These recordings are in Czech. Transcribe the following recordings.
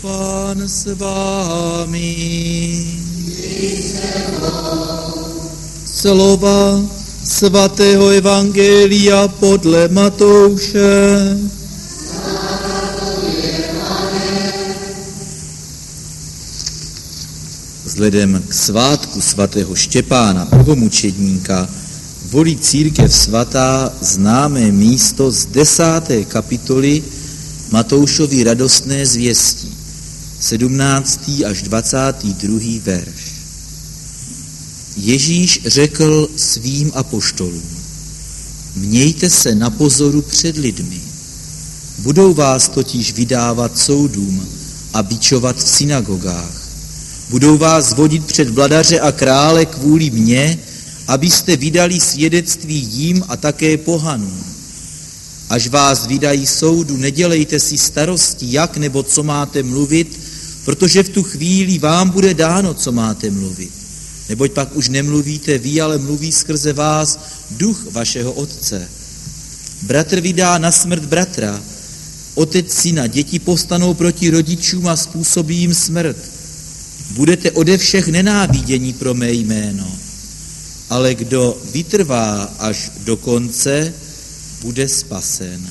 Pán s vámi. Slova svatého evangelia podle Matouše. Vzhledem k svátku svatého Štěpána, prvomučedníka, volí církev svatá známé místo z 10. kapitoly Matoušovy radostné zvěstí, 17. až 22. verš. Ježíš řekl svým apoštolům: mějte se na pozoru před lidmi. Budou vás totiž vydávat soudům a bičovat v synagogách. Budou vás vodit před vladaře a krále kvůli mně, abyste vydali svědectví jim a také pohanům. Až vás vydají soudu, nedělejte si starosti, jak nebo co máte mluvit, protože v tu chvíli vám bude dáno, co máte mluvit. Neboť pak už nemluvíte vy, ale mluví skrze vás duch vašeho Otce. Bratr vydá na smrt bratra, otec syna, děti povstanou proti rodičům a způsobí jim smrt. Budete ode všech nenávidění pro mé jméno, ale kdo vytrvá až do konce, bude spasen.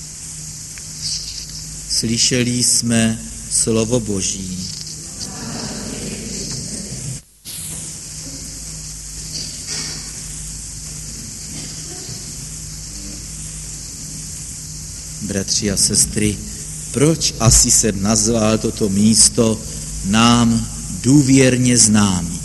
Slyšeli jsme slovo Boží. Bratři a sestry, proč asi jsem nazval toto místo nám důvěrně známý?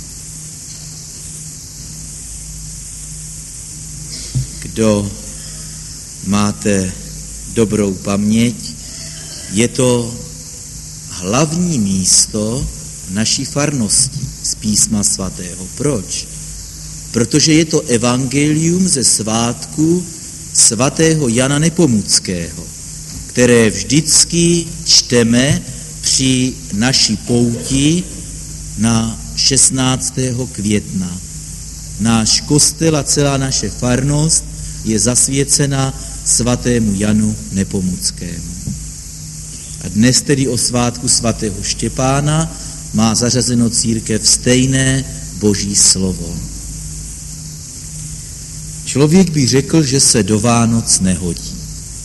Kdo máte dobrou paměť, je to hlavní místo naší farnosti z písma svatého. Proč? Protože je to evangelium ze svátku svatého Jana Nepomuckého, které vždycky čteme při naší pouti na 16. května. Náš kostel a celá naše farnost je zasvěcena svatému Janu Nepomuckému. A dnes tedy o svátku svatého Štěpána má zařazeno církev stejné Boží slovo. Člověk by řekl, že se do Vánoc nehodí.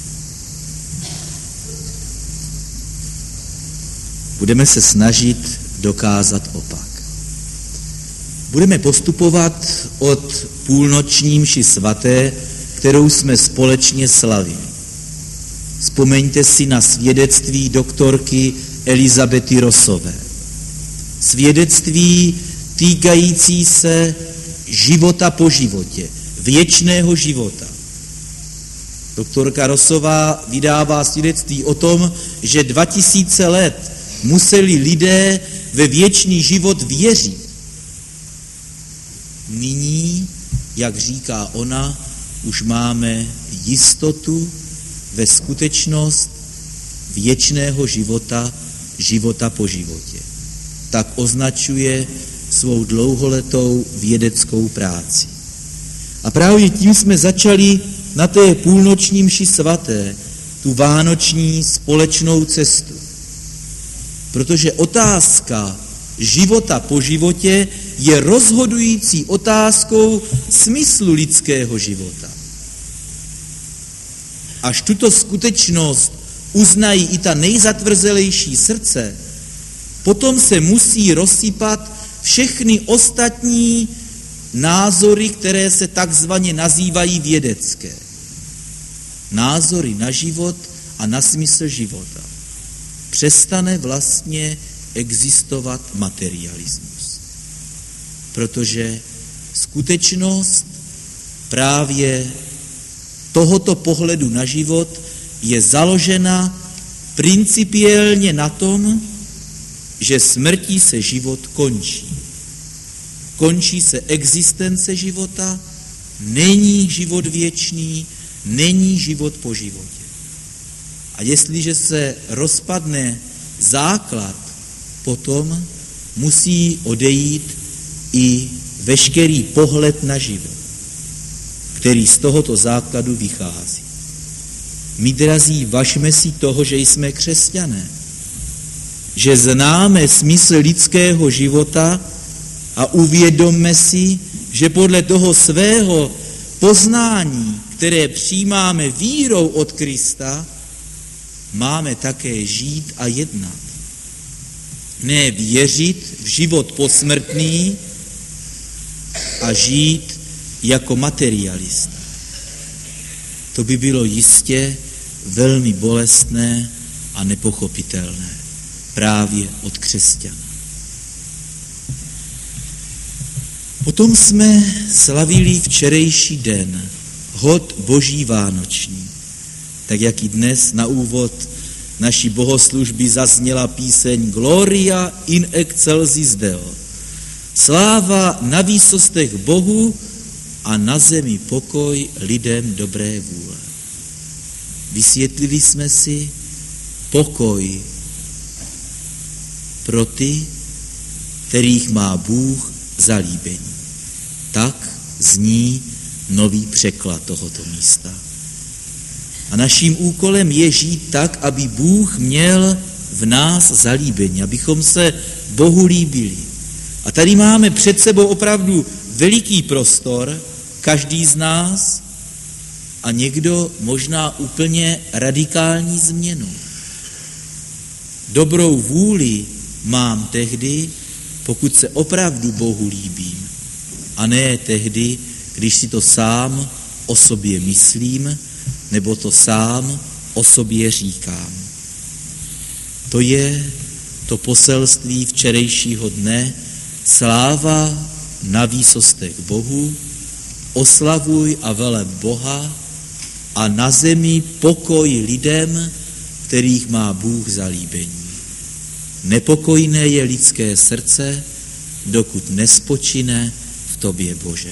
Budeme se snažit dokázat opak. Budeme postupovat od půlnoční mši svaté, kterou jsme společně slavili. Vzpomeňte si na svědectví doktorky Elizabety Rossové. Svědectví týkající se života po životě, věčného života. Doktorka Rossová vydává svědectví o tom, že 2000 let museli lidé ve věčný život věřit. Nyní, jak říká ona, už máme jistotu ve skutečnost věčného života, života po životě. Tak označuje svou dlouholetou vědeckou práci. A právě tím jsme začali na té půlnoční mši svaté, tu vánoční společnou cestu. Protože otázka života po životě je rozhodující otázkou smyslu lidského života. Až tuto skutečnost uznají i ta nejzatvrzelejší srdce, potom se musí rozsypat všechny ostatní názory, které se takzvaně nazývají vědecké. Názory na život a na smysl života. Přestane vlastně existovat materialismus. Protože skutečnost právě tohoto pohledu na život je založena principiálně na tom, že smrtí se život končí. Končí se existence života, není život věčný, není život po životě. A jestliže se rozpadne základ, potom musí odejít i veškerý pohled na život, který z tohoto základu vychází. My, drazí, važme si toho, že jsme křesťané. že známe smysl lidského života a uvědomme si, že podle toho svého poznání, které přijímáme vírou od Krista, máme také žít a jednat. Ne věřit v život posmrtný a žít jako materialista. To by bylo jistě velmi bolestné a nepochopitelné právě od křesťana. Potom jsme slavili včerejší den, hod Boží vánoční. Tak jak i dnes na úvod naší bohoslužby zazněla píseň Gloria in excelsis Deo. Sláva na výsostech Bohu a na zemi pokoj lidem dobré vůle. Vysvětlili jsme si pokoj pro ty, kterých má Bůh zalíbení. Tak zní nový překlad tohoto místa. A naším úkolem je žít tak, aby Bůh měl v nás zalíbení, abychom se Bohu líbili. A tady máme před sebou opravdu veliký prostor, každý z nás, a někdo možná úplně radikální změnu. Dobrou vůli mám tehdy, pokud se opravdu Bohu líbím, a ne tehdy, když si to sám o sobě myslím, nebo to sám o sobě říkám. To je to poselství včerejšího dne. Sláva na výsostech Bohu, oslavuj a veleb Boha a na zemi pokoj lidem, kterých má Bůh zalíbení. Nepokojné je lidské srdce, dokud nespočine v tobě, Bože.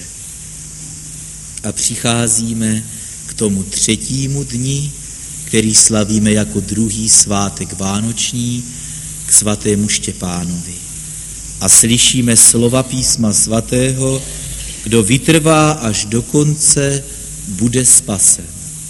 A přicházíme k tomu třetímu dni, který slavíme jako druhý svátek vánoční, k svatému Štěpánovi. A slyšíme slova písma svatého, kdo vytrvá až do konce, bude spasen.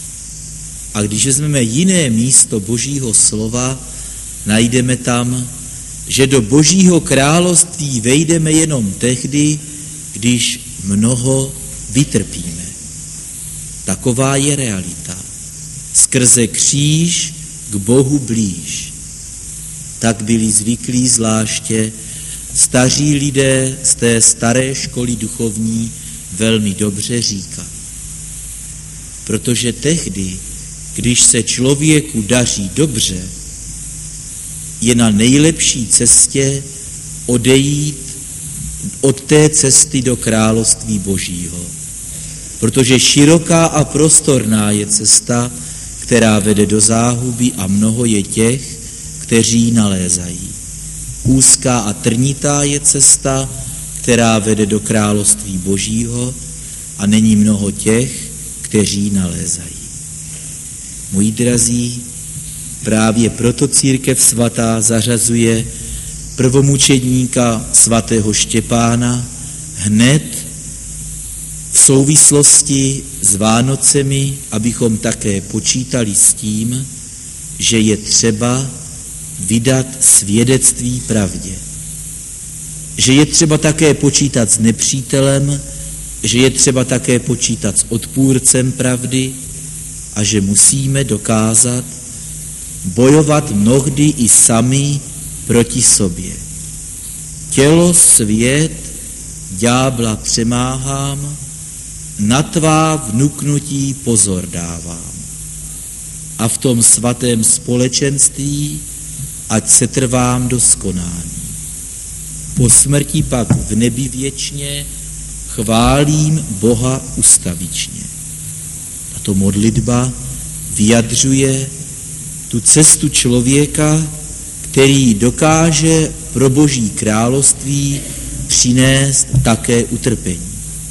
A když vezmeme jiné místo Božího slova, najdeme tam, že do Božího království vejdeme jenom tehdy, když mnoho vytrpíme. Taková je realita. Skrze kříž k Bohu blíž. Tak byli zvyklí zvláště staří lidé z té staré školy duchovní velmi dobře říkat. Protože tehdy, když se člověku daří dobře, je na nejlepší cestě odejít od té cesty do království Božího. Protože široká a prostorná je cesta, která vede do záhuby, a mnoho je těch, kteří ji nalézají. Úzká a trnitá je cesta, která vede do království Božího, a není mnoho těch, kteří ji nalézají. Moji drazí, právě proto církev svatá zařazuje prvomučedníka svatého Štěpána hned v souvislosti s Vánocemi, abychom také počítali s tím, že je třeba vydat svědectví pravdě. Že je třeba také počítat s nepřítelem, že je třeba také počítat s odpůrcem pravdy a že musíme dokázat bojovat mnohdy i sami proti sobě. Tělo, svět, ďábla přemáhám, na tvá vnuknutí pozor dávám. A v tom svatém společenství ať se trvám do skonání. Po smrti pak v nebi věčně chválím Boha ustavičně. Tato modlitba vyjadřuje tu cestu člověka, který dokáže pro Boží království přinést také utrpení.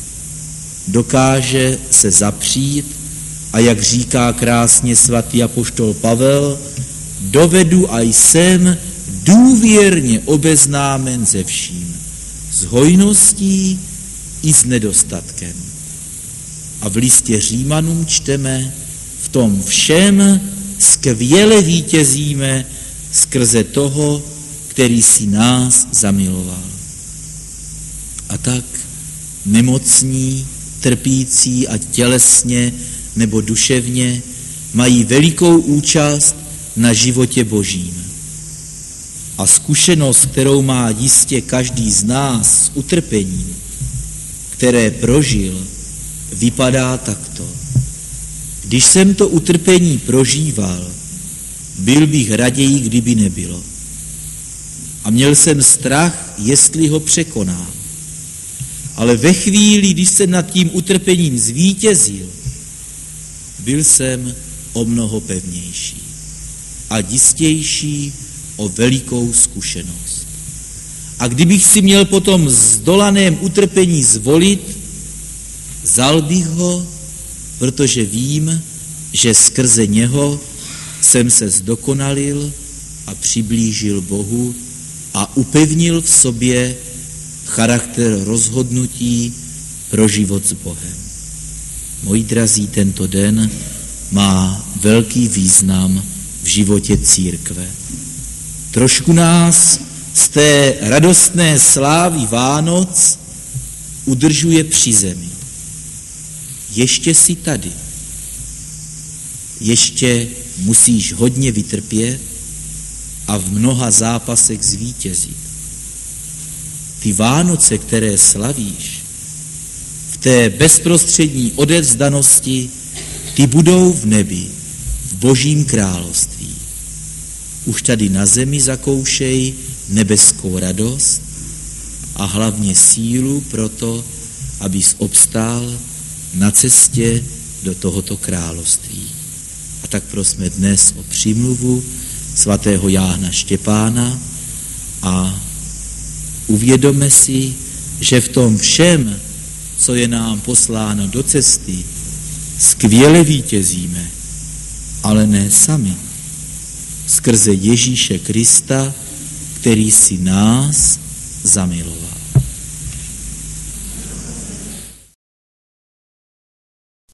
Dokáže se zapřít a jak říká krásně svatý apoštol Pavel, dovedu a jsem důvěrně obeznámen se vším, s hojností i s nedostatkem. A v listě Římanům čteme, v tom všem skvěle vítězíme skrze toho, který si nás zamiloval. A tak nemocní, trpící, ať tělesně nebo duševně, mají velikou účast na životě Božím. A zkušenost, kterou má jistě každý z nás s utrpením, které prožil, vypadá takto. Když jsem to utrpení prožíval, byl bych raději, kdyby nebylo. A měl jsem strach, jestli ho překonám. Ale ve chvíli, když jsem nad tím utrpením zvítězil, byl jsem o mnoho pevnější a jistější o velikou zkušenost. A kdybych si měl potom zdolaném utrpení zvolit, vzal bych ho, protože vím, že skrze něho jsem se zdokonalil a přiblížil Bohu a upevnil v sobě charakter rozhodnutí pro život s Bohem. Moji drazí, tento den má velký význam v životě církve. Trošku nás z té radostné slávy Vánoc udržuje při zemi. Ještě jsi tady. Ještě musíš hodně vytrpět a v mnoha zápasech zvítězit. Ty Vánoce, které slavíš, v té bezprostřední odevzdanosti, ty budou v nebi, v Božím království. Už tady na zemi zakoušej nebeskou radost a hlavně sílu pro to, abys obstál na cestě do tohoto království. A tak prosme dnes o přímluvu svatého Jána Štěpána a uvědomme si, že v tom všem, co je nám posláno do cesty, skvěle vítězíme, ale ne sami. Skrze Ježíše Krista, který si nás zamiloval.